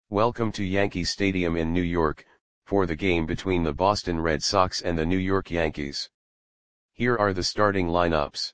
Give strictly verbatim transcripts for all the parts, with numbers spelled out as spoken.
Welcome to Yankee Stadium in New York, for the game between the Boston Red Sox and the New York Yankees. Here are the starting lineups.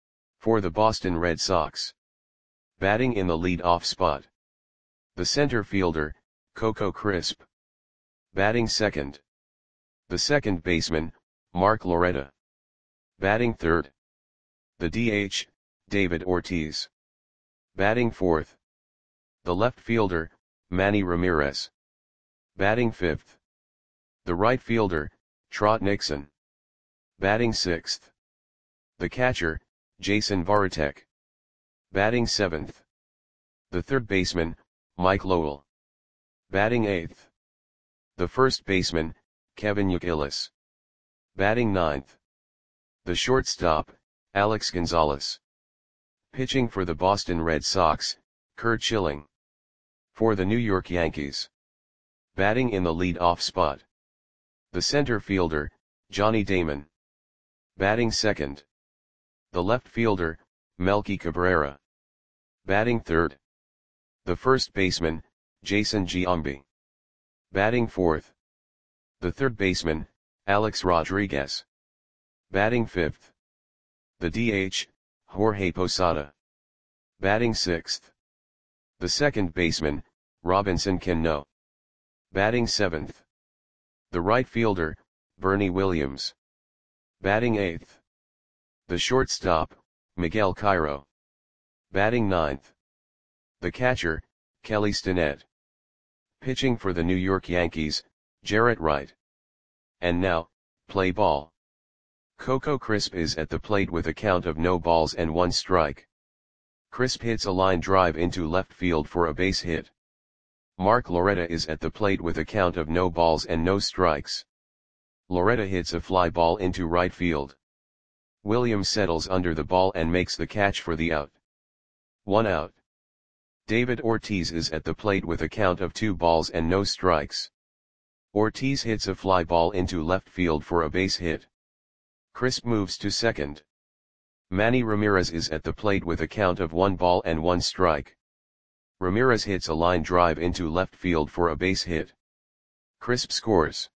For the Boston Red Sox. Batting in the lead-off spot. The center fielder, Coco Crisp. Batting second. The second baseman, Mark Loretta. Batting third. The D H, David Ortiz. Batting fourth. The left fielder, Manny Ramirez. Batting fifth. The right fielder, Trot Nixon. Batting sixth. The catcher, Jason Varitek. Batting seventh. The third baseman, Mike Lowell. Batting eighth. The first baseman, Kevin Youkilis. Batting ninth. The shortstop, Alex Gonzalez. Pitching for the Boston Red Sox, Curt Schilling. For the New York Yankees. Batting in the lead-off spot. The center fielder, Johnny Damon. Batting second. The left fielder, Melky Cabrera. Batting third. The first baseman, Jason Giambi. Batting fourth. The third baseman, Alex Rodriguez. Batting fifth. The D H, Jorge Posada. Batting sixth. The second baseman, Robinson Cano. Batting seventh. The right fielder, Bernie Williams. Batting eighth. The shortstop, Miguel Cairo. Batting ninth. The catcher, Kelly Stinnett. Pitching for the New York Yankees, Jarrett Wright. And now, play ball. Coco Crisp is at the plate with a count of no balls and one strike. Crisp hits a line drive into left field for a base hit. Mark Loretta is at the plate with a count of no balls and no strikes. Loretta hits a fly ball into right field. Williams settles under the ball and makes the catch for the out. One out. David Ortiz is at the plate with a count of two balls and no strikes. Ortiz hits a fly ball into left field for a base hit. Crisp moves to second. Manny Ramirez is at the plate with a count of one ball and one strike. Ramirez hits a line drive into left field for a base hit. Crisp scores.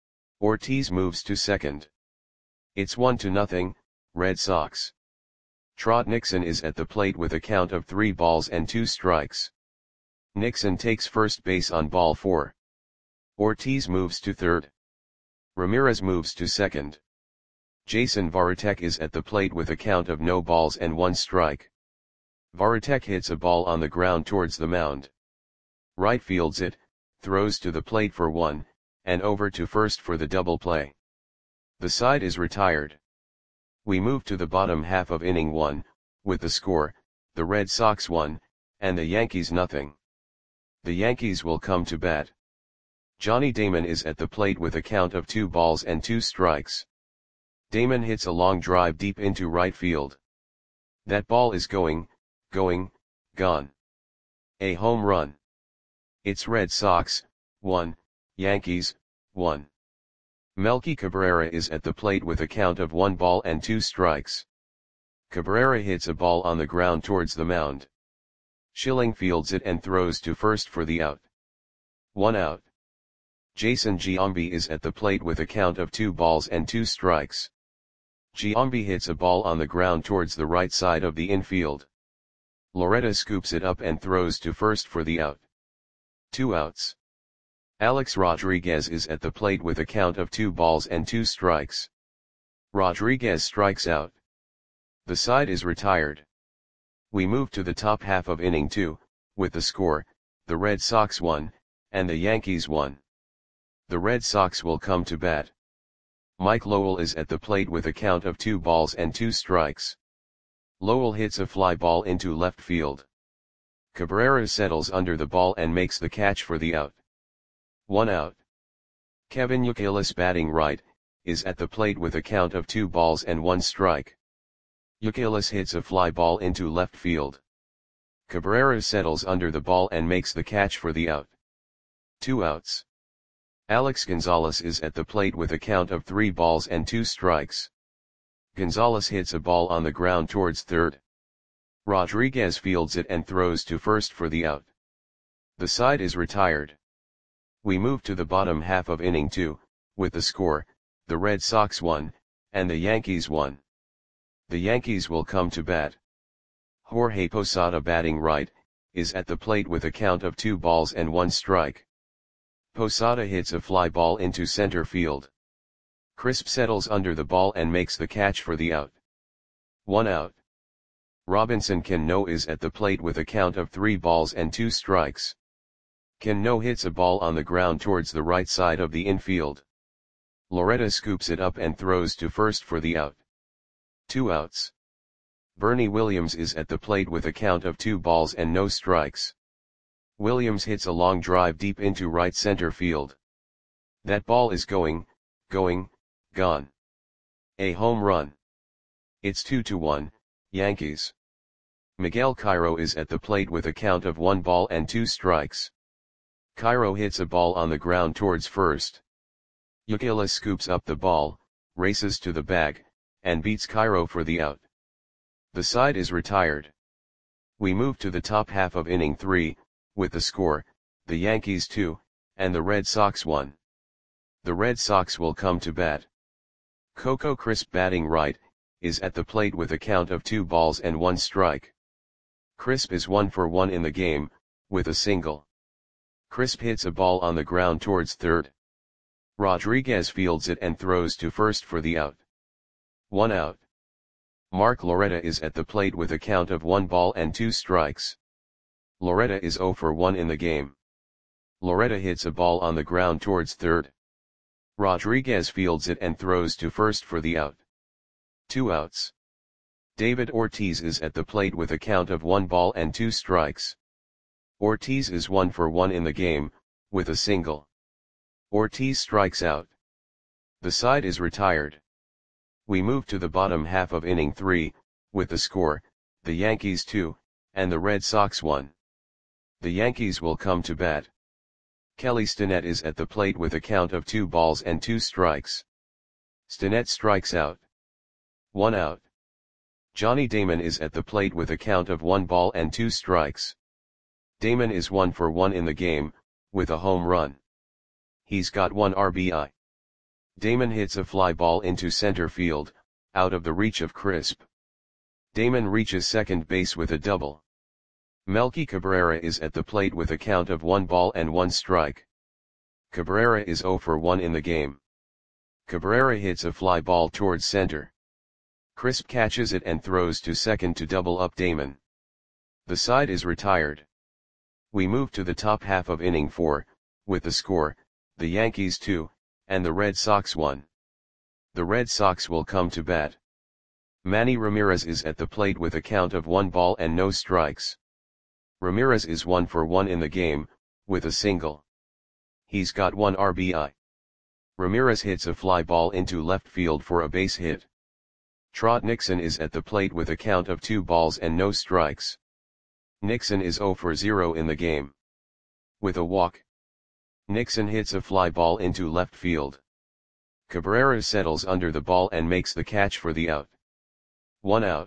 Ortiz moves to second. It's one to nothing, Red Sox. Trot Nixon is at the plate with a count of three balls and two strikes. Nixon takes first base on ball four. Ortiz moves to third. Ramirez moves to second. Jason Varitek is at the plate with a count of no balls and one strike. Varitek hits a ball on the ground towards the mound. Right fields it, throws to the plate for one, and over to first for the double play. The side is retired. We move to the bottom half of inning one, with the score, the Red Sox one, and the Yankees nothing. The Yankees will come to bat. Johnny Damon is at the plate with a count of two balls and two strikes. Damon hits a long drive deep into right field. That ball is going, going, gone. A home run. It's Red Sox, one, Yankees, one. Melky Cabrera is at the plate with a count of one ball and two strikes. Cabrera hits a ball on the ground towards the mound. Schilling fields it and throws to first for the out. One out. Jason Giambi is at the plate with a count of two balls and two strikes. Giambi hits a ball on the ground towards the right side of the infield. Loretta scoops it up and throws to first for the out. Two outs. Alex Rodriguez is at the plate with a count of two balls and two strikes. Rodriguez strikes out. The side is retired. We move to the top half of inning two, with the score, the Red Sox one, and the Yankees one. The Red Sox will come to bat. Mike Lowell is at the plate with a count of two balls and two strikes. Lowell hits a fly ball into left field. Cabrera settles under the ball and makes the catch for the out. One out. Kevin Youkilis, batting right, is at the plate with a count of two balls and one strike. Youkilis hits a fly ball into left field. Cabrera settles under the ball and makes the catch for the out. Two outs. Alex Gonzalez is at the plate with a count of three balls and two strikes. Gonzalez hits a ball on the ground towards third. Rodriguez fields it and throws to first for the out. The side is retired. We move to the bottom half of inning two, with the score, the Red Sox won, and the Yankees won. The Yankees will come to bat. Jorge Posada, batting right, is at the plate with a count of two balls and one strike. Posada hits a fly ball into center field. Crisp settles under the ball and makes the catch for the out. One out. Robinson Cano is at the plate with a count of three balls and two strikes. Cano hits a ball on the ground towards the right side of the infield. Loretta scoops it up and throws to first for the out. Two outs. Bernie Williams is at the plate with a count of two balls and no strikes. Williams hits a long drive deep into right center field. That ball is going, going, gone. A home run. It's two to one, Yankees. Miguel Cairo is at the plate with a count of one ball and two strikes. Cairo hits a ball on the ground towards first. Ucila scoops up the ball, races to the bag, and beats Cairo for the out. The side is retired. We move to the top half of inning three, with the score, the Yankees two, and the Red Sox one. The Red Sox will come to bat. Coco Crisp, batting right, is at the plate with a count of two balls and one strike. Crisp is one for one in the game, with a single. Crisp hits a ball on the ground towards third. Rodriguez fields it and throws to first for the out. One out. Mark Loretta is at the plate with a count of one ball and two strikes. Loretta is zero for one in the game. Loretta hits a ball on the ground towards third. Rodriguez fields it and throws to first for the out. Two outs. David Ortiz is at the plate with a count of one ball and two strikes. Ortiz is one for one in the game, with a single. Ortiz strikes out. The side is retired. We move to the bottom half of inning three, with the score, the Yankees two, and the Red Sox one. The Yankees will come to bat. Kelly Stinnett is at the plate with a count of two balls and two strikes. Stinnett strikes out. One out. Johnny Damon is at the plate with a count of one ball and two strikes. Damon is one for one in the game, with a home run. He's got one R B I. Damon hits a fly ball into center field, out of the reach of Crisp. Damon reaches second base with a double. Melky Cabrera is at the plate with a count of one ball and one strike. Cabrera is zero for one in the game. Cabrera hits a fly ball towards center. Crisp catches it and throws to second to double up Damon. The side is retired. We move to the top half of inning four, with the score, the Yankees two, and the Red Sox one. The Red Sox will come to bat. Manny Ramirez is at the plate with a count of one ball and no strikes. Ramirez is one for one in the game, with a single. He's got one R B I. Ramirez hits a fly ball into left field for a base hit. Trot Nixon is at the plate with a count of two balls and no strikes. Nixon is zero for zero in the game. With a walk. Nixon hits a fly ball into left field. Cabrera settles under the ball and makes the catch for the out. One out.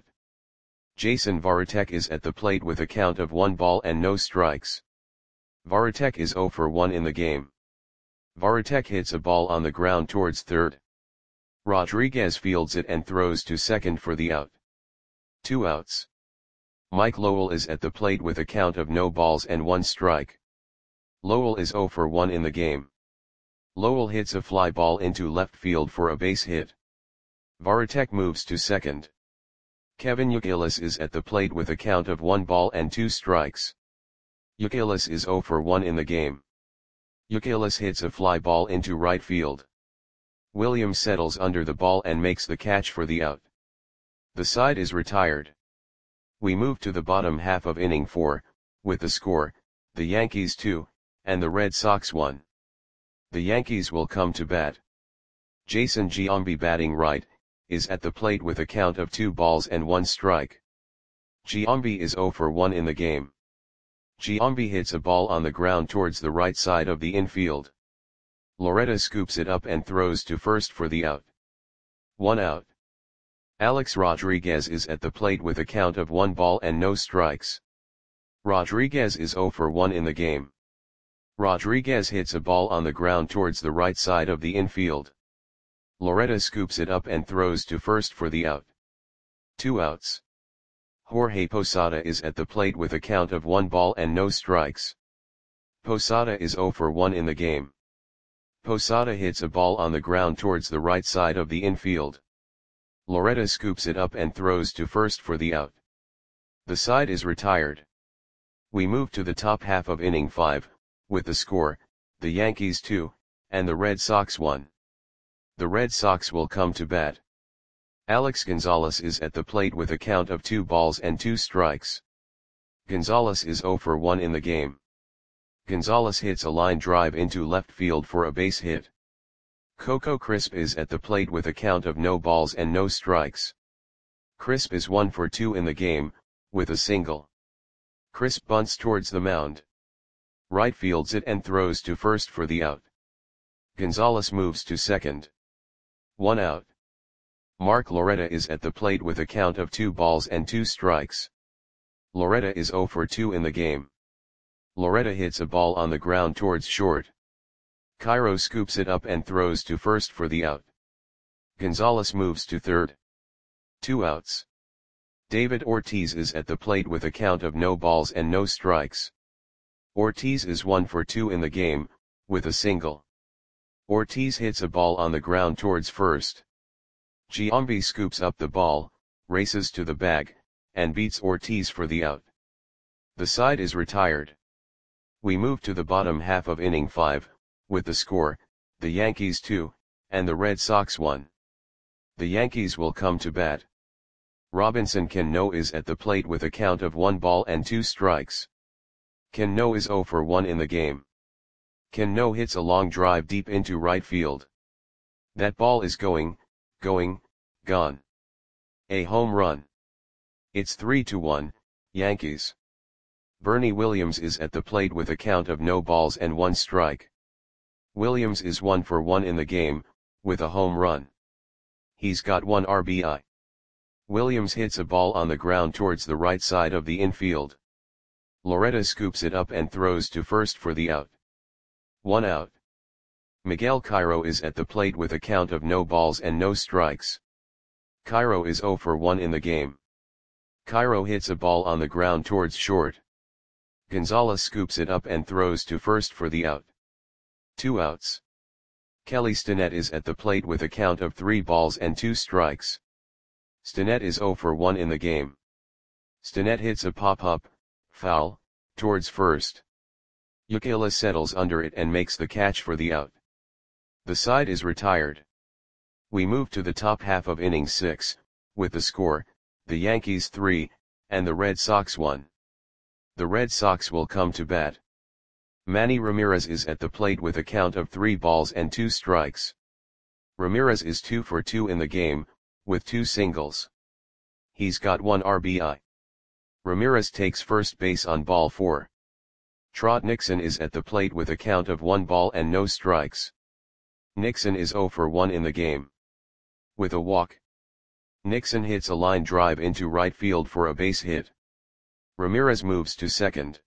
Jason Varitek is at the plate with a count of one ball and no strikes. Varitek is zero for one in the game. Varitek hits a ball on the ground towards third. Rodriguez fields it and throws to second for the out. Two outs. Mike Lowell is at the plate with a count of no balls and one strike. Lowell is zero for one in the game. Lowell hits a fly ball into left field for a base hit. Varitek moves to second. Kevin Youkilis is at the plate with a count of one ball and two strikes. Youkilis is zero for one in the game. Youkilis hits a fly ball into right field. Williams settles under the ball and makes the catch for the out. The side is retired. We move to the bottom half of inning four, with the score, the Yankees two, and the Red Sox one. The Yankees will come to bat. Jason Giambi, batting right, is at the plate with a count of two balls and one strike. Giambi is zero for one in the game. Giambi hits a ball on the ground towards the right side of the infield. Loretta scoops it up and throws to first for the out. One out. Alex Rodriguez is at the plate with a count of one ball and no strikes. Rodriguez is zero for one in the game. Rodriguez hits a ball on the ground towards the right side of the infield. Loretta scoops it up and throws to first for the out. Two outs. Jorge Posada is at the plate with a count of one ball and no strikes. Posada is zero for one in the game. Posada hits a ball on the ground towards the right side of the infield. Loretta scoops it up and throws to first for the out. The side is retired. We move to the top half of inning five, with the score, the Yankees two, and the Red Sox one. The Red Sox will come to bat. Alex Gonzalez is at the plate with a count of two balls and two strikes. Gonzalez is zero for one in the game. Gonzalez hits a line drive into left field for a base hit. Coco Crisp is at the plate with a count of no balls and no strikes. Crisp is one for two in the game, with a single. Crisp bunts towards the mound. Right fields it and throws to first for the out. Gonzalez moves to second. One out. Mark Loretta is at the plate with a count of two balls and two strikes. Loretta is zero for two in the game. Loretta hits a ball on the ground towards short. Cairo scoops it up and throws to first for the out. Gonzalez moves to third. Two outs. David Ortiz is at the plate with a count of no balls and no strikes. Ortiz is one for two in the game, with a single. Ortiz hits a ball on the ground towards first. Giambi scoops up the ball, races to the bag, and beats Ortiz for the out. The side is retired. We move to the bottom half of inning five, with the score, the Yankees two, and the Red Sox one. The Yankees will come to bat. Robinson Cano is at the plate with a count of one ball and two strikes. Cano is zero for one in the game. Cano hits a long drive deep into right field. That ball is going, going, gone. A home run. It's three to one, Yankees. Bernie Williams is at the plate with a count of no balls and one strike. Williams is one for one in the game, with a home run. He's got one R B I. Williams hits a ball on the ground towards the right side of the infield. Loretta scoops it up and throws to first for the out. One out. Miguel Cairo is at the plate with a count of no balls and no strikes. Cairo is zero for one in the game. Cairo hits a ball on the ground towards short. Gonzalez scoops it up and throws to first for the out. Two outs. Kelly Stinnett is at the plate with a count of three balls and two strikes. Stinnett is zero for one in the game. Stinnett hits a pop-up, foul, towards first. Ucala settles under it and makes the catch for the out. The side is retired. We move to the top half of inning six, with the score, the Yankees three, and the Red Sox one. The Red Sox will come to bat. Manny Ramirez is at the plate with a count of three balls and two strikes. Ramirez is two for two in the game, with two singles. He's got one R B I. Ramirez takes first base on ball four. Trot Nixon is at the plate with a count of one ball and no strikes. Nixon is zero for one in the game. With a walk. Nixon hits a line drive into right field for a base hit. Ramirez moves to second.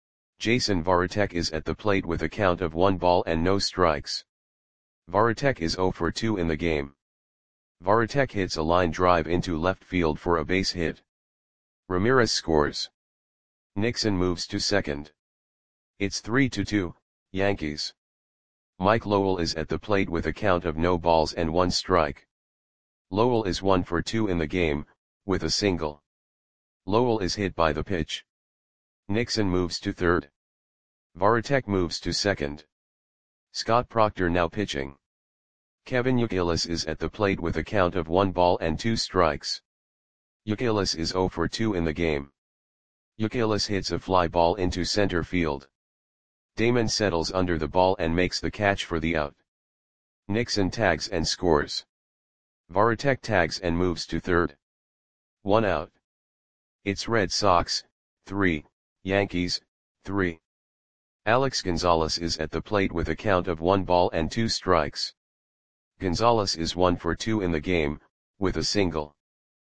Jason Varitek is at the plate with a count of one ball and no strikes. Varitek is zero for two in the game. Varitek hits a line drive into left field for a base hit. Ramirez scores. Nixon moves to second. It's three to two, Yankees. Mike Lowell is at the plate with a count of no balls and one strike. Lowell is one for two in the game, with a single. Lowell is hit by the pitch. Nixon moves to third. Varitek moves to second. Scott Proctor now pitching. Kevin Youkilis is at the plate with a count of one ball and two strikes. Youkilis is zero for two in the game. Youkilis hits a fly ball into center field. Damon settles under the ball and makes the catch for the out. Nixon tags and scores. Varitek tags and moves to third. One out. It's Red Sox, three, Yankees, three. Alex Gonzalez is at the plate with a count of one ball and two strikes. Gonzalez is one for two in the game, with a single.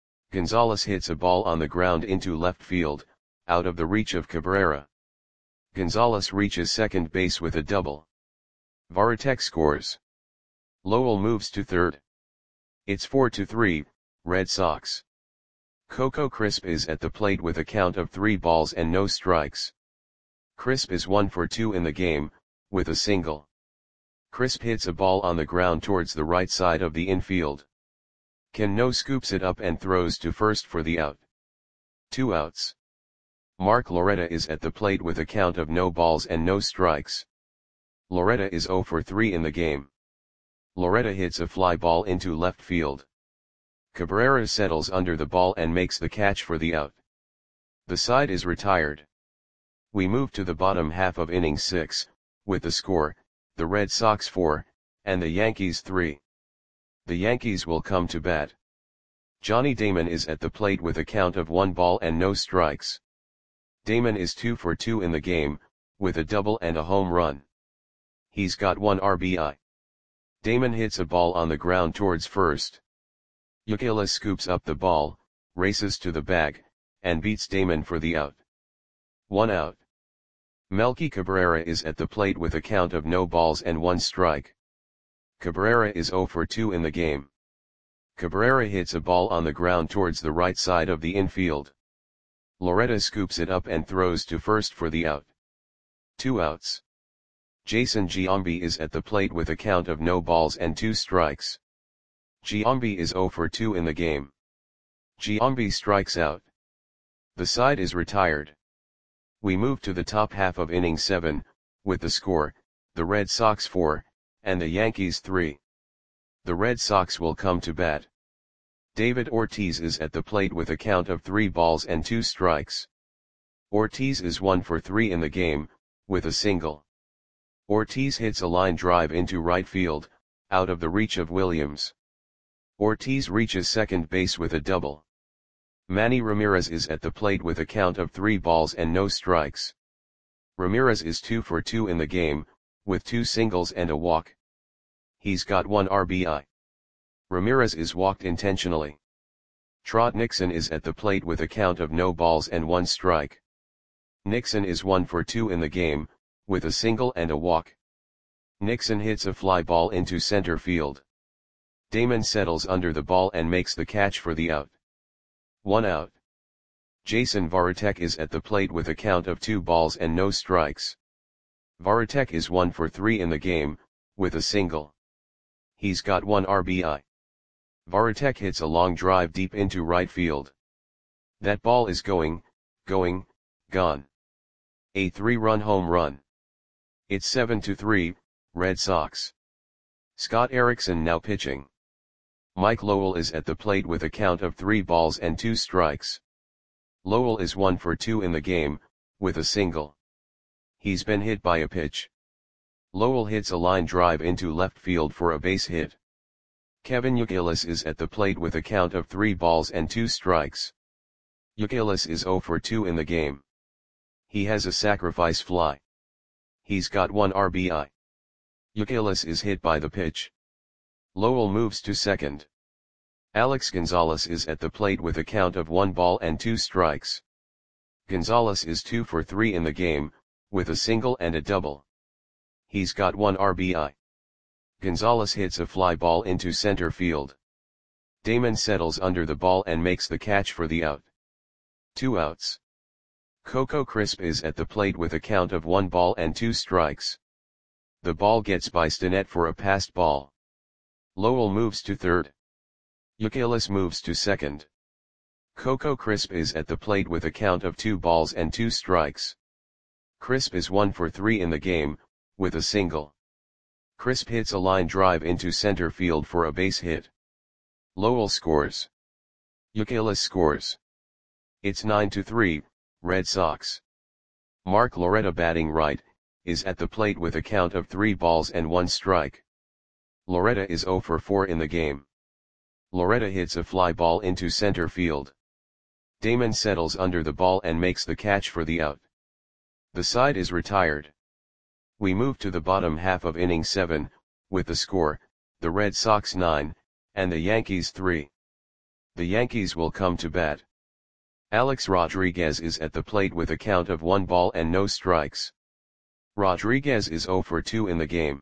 Gonzalez hits a ball on the ground into left field, out of the reach of Cabrera. Gonzalez reaches second base with a double. Varitek scores. Lowell moves to third. It's four to three, Red Sox. Coco Crisp is at the plate with a count of three balls and no strikes. Crisp is one for two in the game, with a single. Crisp hits a ball on the ground towards the right side of the infield. Cano scoops it up and throws to first for the out. Two outs. Mark Loretta is at the plate with a count of no balls and no strikes. Loretta is zero for three in the game. Loretta hits a fly ball into left field. Cabrera settles under the ball and makes the catch for the out. The side is retired. We move to the bottom half of inning six, with the score, the Red Sox four, and the Yankees three. The Yankees will come to bat. Johnny Damon is at the plate with a count of one ball and no strikes. Damon is two for two in the game, with a double and a home run. He's got one R B I. Damon hits a ball on the ground towards first. Youkilis scoops up the ball, races to the bag, and beats Damon for the out. One out. Melky Cabrera is at the plate with a count of no balls and one strike. Cabrera is zero for two in the game. Cabrera hits a ball on the ground towards the right side of the infield. Loretta scoops it up and throws to first for the out. Two outs. Jason Giambi is at the plate with a count of no balls and two strikes. Giambi is zero for two in the game. Giambi strikes out. The side is retired. We move to the top half of inning seven, with the score, the Red Sox four, and the Yankees three. The Red Sox will come to bat. David Ortiz is at the plate with a count of three balls and two strikes. Ortiz is one for three in the game, with a single. Ortiz hits a line drive into right field, out of the reach of Williams. Ortiz reaches second base with a double. Manny Ramirez is at the plate with a count of three balls and no strikes. Ramirez is two for two in the game, with two singles and a walk. He's got one R B I. Ramirez is walked intentionally. Trot Nixon is at the plate with a count of no balls and one strike. Nixon is one for two in the game, with a single and a walk. Nixon hits a fly ball into center field. Damon settles under the ball and makes the catch for the out. One out. Jason Varitek is at the plate with a count of two balls and no strikes. Varitek is one for three in the game, with a single. He's got one R B I. Varitek hits a long drive deep into right field. That ball is going, going, gone. A three-run home run. It's seven to three, Red Sox. Scott Erickson now pitching. Mike Lowell is at the plate with a count of three balls and two strikes. Lowell is one for two in the game, with a single. He's been hit by a pitch. Lowell hits a line drive into left field for a base hit. Kevin Youkilis is at the plate with a count of three balls and two strikes. Youkilis is zero for two in the game. He has a sacrifice fly. He's got one R B I. Youkilis is hit by the pitch. Lowell moves to second. Alex Gonzalez is at the plate with a count of one ball and two strikes. Gonzalez is two for three in the game, with a single and a double. He's got one R B I. Gonzalez hits a fly ball into center field. Damon settles under the ball and makes the catch for the out. Two outs. Coco Crisp is at the plate with a count of one ball and two strikes. The ball gets by Stinnett for a passed ball. Lowell moves to third. Youkilis moves to second. Coco Crisp is at the plate with a count of two balls and two strikes. Crisp is one for three in the game, with a single. Crisp hits a line drive into center field for a base hit. Lowell scores. Youkilis scores. It's nine to three, Red Sox. Mark Loretta batting right, is at the plate with a count of three balls and one strike. Loretta is zero for four in the game. Loretta hits a fly ball into center field. Damon settles under the ball and makes the catch for the out. The side is retired. We move to the bottom half of inning seven, with the score, the Red Sox nine, and the Yankees three. The Yankees will come to bat. Alex Rodriguez is at the plate with a count of one ball and no strikes. Rodriguez is zero for two in the game.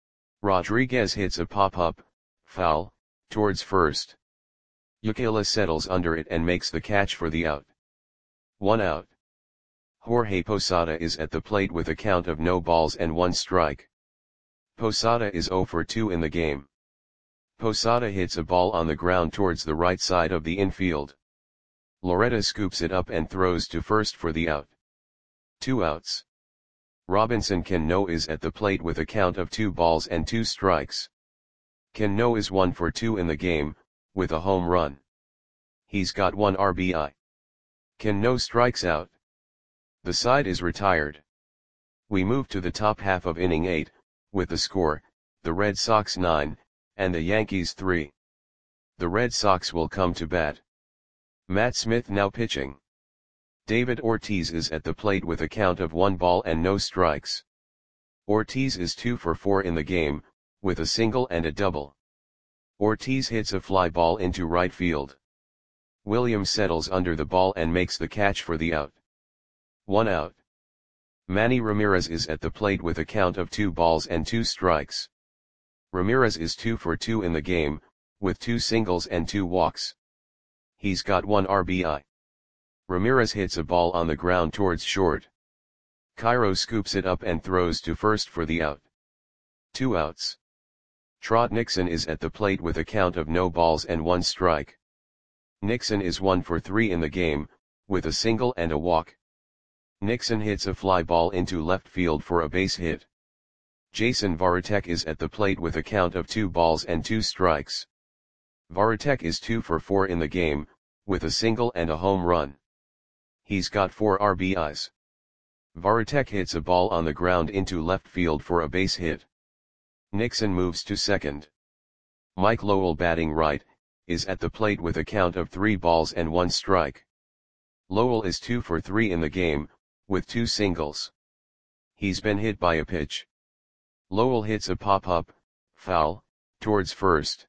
Rodriguez hits a pop-up, foul, towards first. Ucala settles under it and makes the catch for the out. One out. Jorge Posada is at the plate with a count of no balls and one strike. Posada is zero for two in the game. Posada hits a ball on the ground towards the right side of the infield. Loretta scoops it up and throws to first for the out. Two outs. Robinson Cano is at the plate with a count of two balls and two strikes. Cano is one for two in the game, with a home run. He's got one R B I. Cano strikes out. The side is retired. We move to the top half of inning eight, with the score, the Red Sox nine, and the Yankees three. The Red Sox will come to bat. Matt Smith now pitching. David Ortiz is at the plate with a count of one ball and no strikes. Ortiz is two for four in the game, with a single and a double. Ortiz hits a fly ball into right field. Williams settles under the ball and makes the catch for the out. One out. Manny Ramirez is at the plate with a count of two balls and two strikes. Ramirez is two for two in the game, with two singles and two walks. He's got one R B I. Ramirez hits a ball on the ground towards short. Cairo scoops it up and throws to first for the out. Two outs. Trot Nixon is at the plate with a count of no balls and one strike. Nixon is one for three in the game, with a single and a walk. Nixon hits a fly ball into left field for a base hit. Jason Varitek is at the plate with a count of two balls and two strikes. Varitek is two for four in the game, with a single and a home run. He's got four R B Is. Varitek hits a ball on the ground into left field for a base hit. Nixon moves to second. Mike Lowell, batting right, is at the plate with a count of three balls and one strike. Lowell is two for three in the game, with two singles. He's been hit by a pitch. Lowell hits a pop-up, foul, towards first.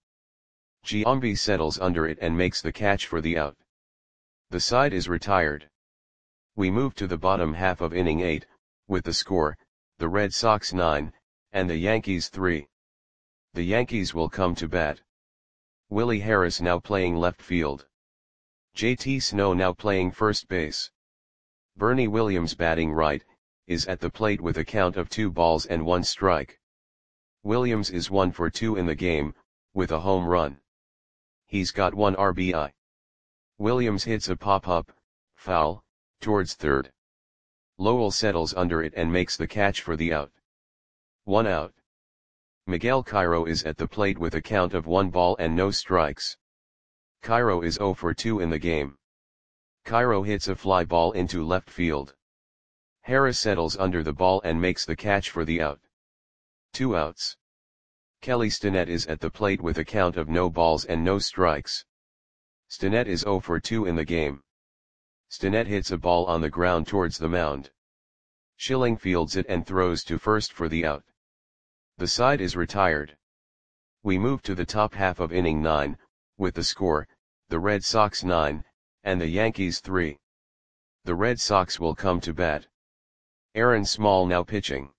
Giambi settles under it and makes the catch for the out. The side is retired. We move to the bottom half of inning eight, with the score, the Red Sox nine, and the Yankees three. The Yankees will come to bat. Willie Harris now playing left field. J T Snow now playing first base. Bernie Williams, batting right, is at the plate with a count of two balls and one strike. Williams is one for two in the game, with a home run. He's got one R B I. Williams hits a pop-up, foul, towards third. Lowell settles under it and makes the catch for the out. One out. Miguel Cairo is at the plate with a count of one ball and no strikes. Cairo is zero for two in the game. Cairo hits a fly ball into left field. Harris settles under the ball and makes the catch for the out. Two outs. Kelly Stinnett is at the plate with a count of no balls and no strikes. Stinnett is zero for two in the game. Stinnett hits a ball on the ground towards the mound. Schilling fields it and throws to first for the out. The side is retired. We move to the top half of inning nine, with the score, the Red Sox nine, and the Yankees three. The Red Sox will come to bat. Aaron Small now pitching.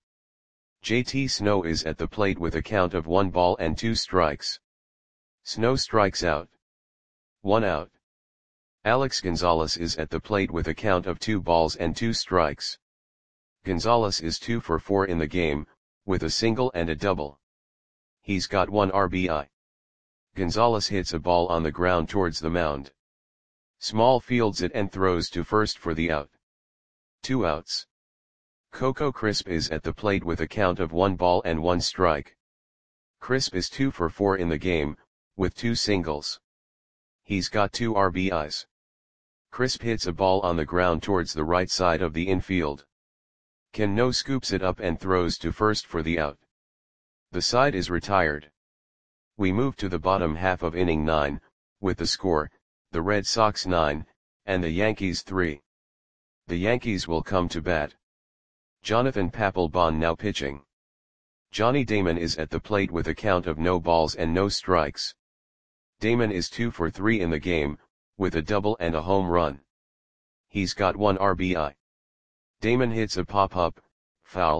J T Snow is at the plate with a count of one ball and two strikes. Snow strikes out. One out. Alex Gonzalez is at the plate with a count of two balls and two strikes. Gonzalez is two for four in the game, with a single and a double. He's got one R B I. Gonzalez hits a ball on the ground towards the mound. Small fields it and throws to first for the out. Two outs. Coco Crisp is at the plate with a count of one ball and one strike. Crisp is two for four in the game, with two singles. He's got two R B Is. Crisp hits a ball on the ground towards the right side of the infield. Cano scoops it up and throws to first for the out. The side is retired. We move to the bottom half of inning nine, with the score, the Red Sox nine, and the Yankees three. The Yankees will come to bat. Jonathan Papelbon now pitching. Johnny Damon is at the plate with a count of no balls and no strikes. Damon is two for three in the game, with a double and a home run. He's got one R B I. Damon hits a pop-up, foul,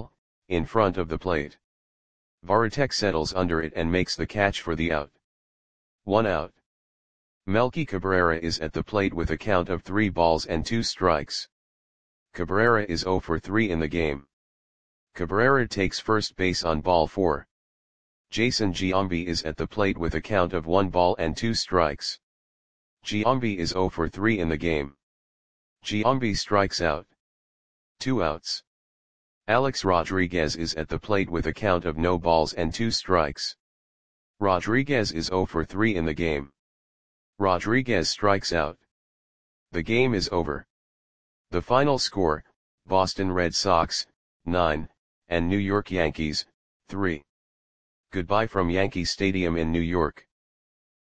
in front of the plate. Varitek settles under it and makes the catch for the out. One out. Melky Cabrera is at the plate with a count of three balls and two strikes. Cabrera is zero for three in the game. Cabrera takes first base on ball four. Jason Giambi is at the plate with a count of one ball and two strikes. Giambi is zero for three in the game. Giambi strikes out. Two outs. Alex Rodriguez is at the plate with a count of no balls and two strikes. Rodriguez is zero for three in the game. Rodriguez strikes out. The game is over. The final score, Boston Red Sox, nine, and New York Yankees, three. Goodbye from Yankee Stadium in New York.